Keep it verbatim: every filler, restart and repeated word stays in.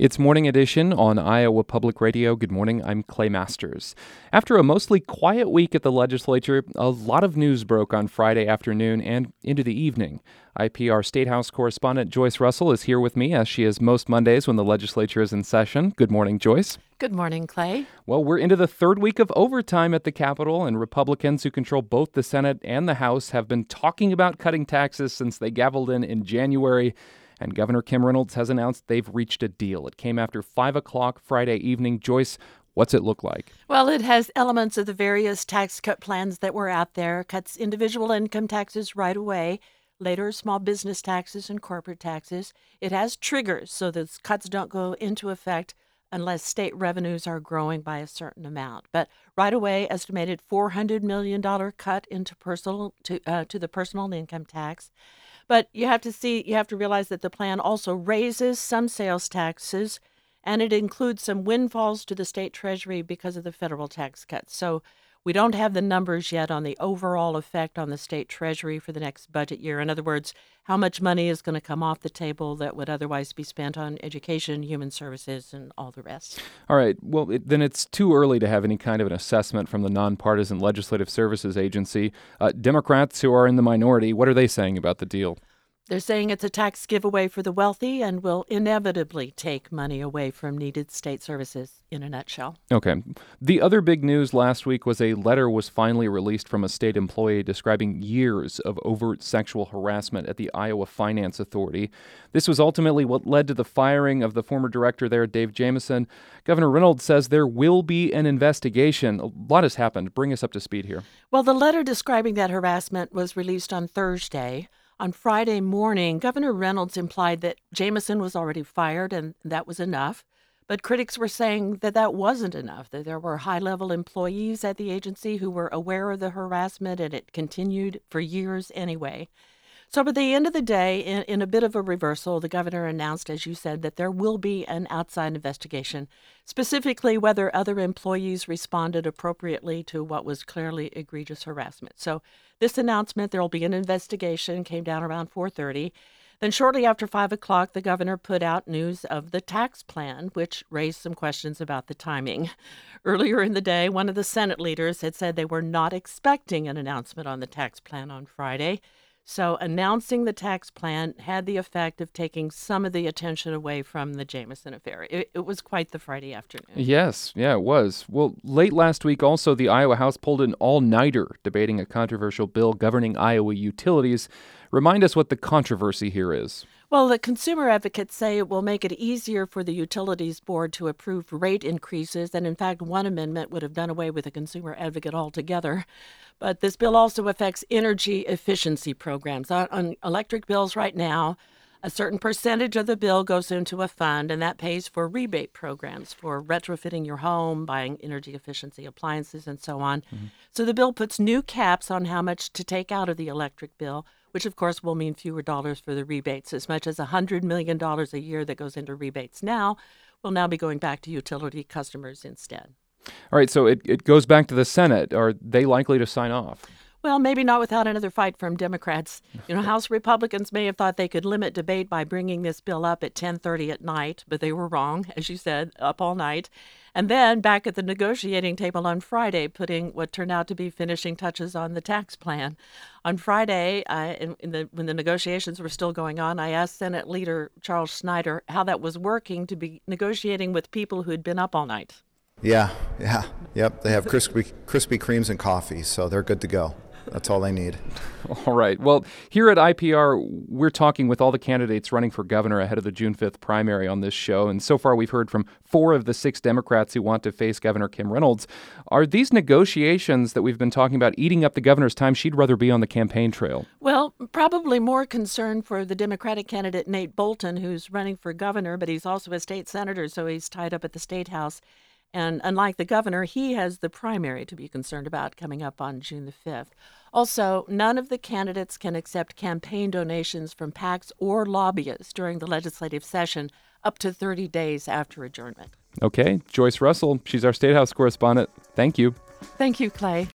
It's Morning Edition on Iowa Public Radio. Good morning, I'm Clay Masters. After a mostly quiet week at the legislature, a lot of news broke on Friday afternoon and into the evening. I P R State House correspondent Joyce Russell is here with me, as she is most Mondays when the legislature is in session. Good morning, Joyce. Good morning, Clay. Well, we're into the third week of overtime at the Capitol, and Republicans who control both the Senate and the House have been talking about cutting taxes since they gavelled in in January. And Governor Kim Reynolds has announced they've reached a deal. It came after five o'clock Friday evening. Joyce, what's it look like? Well, it has elements of the various tax cut plans that were out there. Cuts individual income taxes right away, later small business taxes and corporate taxes. It has triggers so that cuts don't go into effect unless state revenues are growing by a certain amount. But right away, estimated four hundred million dollars cut into personal to uh, to the personal income tax. But you have to see, you have to realize that the plan also raises some sales taxes, and it includes some windfalls to the state treasury because of the federal tax cuts. So we don't have the numbers yet on the overall effect on the state treasury for the next budget year. In other words, how much money is going to come off the table that would otherwise be spent on education, human services, and all the rest. All right. Well, it, then it's too early to have any kind of an assessment from the Nonpartisan Legislative Services Agency. Uh, Democrats who are in the minority, what are they saying about the deal? They're saying it's a tax giveaway for the wealthy and will inevitably take money away from needed state services, in a nutshell. Okay. The other big news last week was a letter was finally released from a state employee describing years of overt sexual harassment at the Iowa Finance Authority. This was ultimately what led to the firing of the former director there, Dave Jamieson. Governor Reynolds says there will be an investigation. A lot has happened. Bring us up to speed here. Well, the letter describing that harassment was released on Thursday. On Friday morning, Governor Reynolds implied that Jamieson was already fired and that was enough. But critics were saying that that wasn't enough, that there were high-level employees at the agency who were aware of the harassment and it continued for years anyway. So at the end of the day, in, in a bit of a reversal, the governor announced, as you said, that there will be an outside investigation, specifically whether other employees responded appropriately to what was clearly egregious harassment. So this announcement, there will be an investigation, came down around four thirty. Then shortly after five o'clock, the governor put out news of the tax plan, which raised some questions about the timing. Earlier in the day, one of the Senate leaders had said they were not expecting an announcement on the tax plan on Friday. So announcing the tax plan had the effect of taking some of the attention away from the Jamieson affair. It, it was quite the Friday afternoon. Yes, yeah, it was. Well, late last week also, the Iowa House pulled an all-nighter debating a controversial bill governing Iowa utilities. Remind us what the controversy here is. Well, the consumer advocates say it will make it easier for the Utilities Board to approve rate increases, and in fact, one amendment would have done away with the consumer advocate altogether. But this bill also affects energy efficiency programs. On, on electric bills right now, a certain percentage of the bill goes into a fund, and that pays for rebate programs for retrofitting your home, buying energy efficiency appliances, and so on. Mm-hmm. So the bill puts new caps on how much to take out of the electric bill, which of course will mean fewer dollars for the rebates. As much as one hundred million dollars a year that goes into rebates now will now be going back to utility customers instead. All right, so it, it goes back to the Senate. Are they likely to sign off? Well, maybe not without another fight from Democrats. You know, House Republicans may have thought they could limit debate by bringing this bill up at ten thirty at night, but they were wrong, as you said, up all night. And then back at the negotiating table on Friday, putting what turned out to be finishing touches on the tax plan. On Friday, uh, in, in the, when the negotiations were still going on, I asked Senate Leader Charles Snyder how that was working to be negotiating with people who had been up all night. Yeah, yeah, yep. They have Krispy, Krispy Kremes and coffee, so they're good to go. That's all they need. All right. Well, here at I P R, we're talking with all the candidates running for governor ahead of the June fifth primary on this show. And so far, we've heard from four of the six Democrats who want to face Governor Kim Reynolds. Are these negotiations that we've been talking about eating up the governor's time? She'd rather be on the campaign trail. Well, probably more concern for the Democratic candidate, Nate Bolton, who's running for governor, but he's also a state senator, so he's tied up at the state house. And unlike the governor, he has the primary to be concerned about coming up on June the fifth. Also, none of the candidates can accept campaign donations from PACs or lobbyists during the legislative session up to thirty days after adjournment. Okay, Joyce Russell, she's our State House correspondent. Thank you. Thank you, Clay.